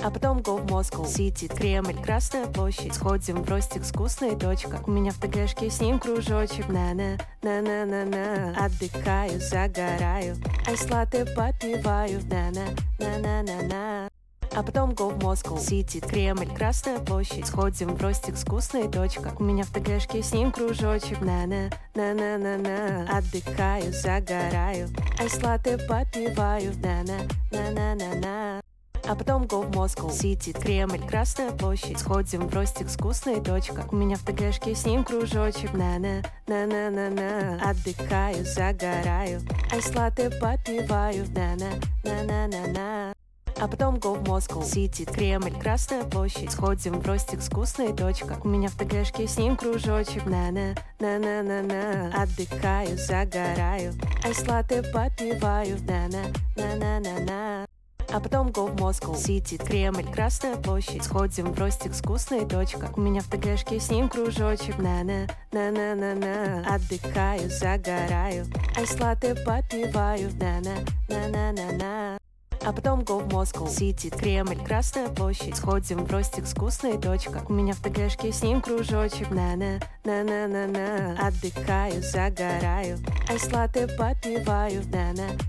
А потом go в Москву, Сити, Кремль, Красная площадь. Сходим в Ростик с вкусной точка. У меня в ТГшке с ним кружочек. На-на, на-на-на-на. Отдыхаю, загораю, айс-латте попиваю. На-на, на-на-на-на. А потом go в Москву, Сити, Кремль, Красная площадь. Сходим в Ростик с вкусной точка. У меня в ТГшке с ним кружочек. На-на, на-на-на-на. Отдыхаю, загораю, айс-латте попиваю. На-на, на-на-на-на. А потом go в Москву, Сити, Кремль, Красная площадь. Сходим в Ростик с вкусной точка. У меня в ТГшке с ним кружочек. На-на, на-на-на-на. Отдыхаю, загораю, айс-латте попиваю. На-на, на-на-на-на. А потом go в Москву, Сити, Кремль, Красная площадь. Сходим в Ростик с вкусной точка. У меня в ТГшке с ним кружочек. На-на, на-на-на-на. Отдыхаю, загораю, айс-латте попиваю. На-на, на-на-на-на. А потом go в Москву, Сити, Кремль, Красная площадь. Сходим в Ростик с вкусной точка. У меня в ТГшке с ним кружочек. На-на, на-на-на-на. Отдыхаю, загораю, айс-латте попиваю. На-на, на-на-на-на. А потом go в Москву, Сити, Кремль, Красная площадь. Сходим в Ростик с вкусной точка. У меня в ТГшке с ним кружочек. На-на, на-на-на-на. Отдыхаю, загораю, айс-латте попиваю. На-на.